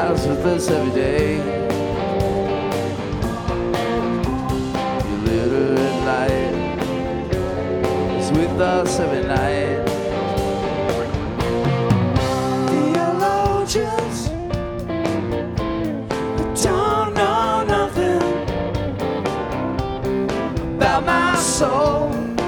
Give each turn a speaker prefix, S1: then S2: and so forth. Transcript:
S1: smiles with us every day. Your literate light is with us every night. Theologians don't know nothing about my soul.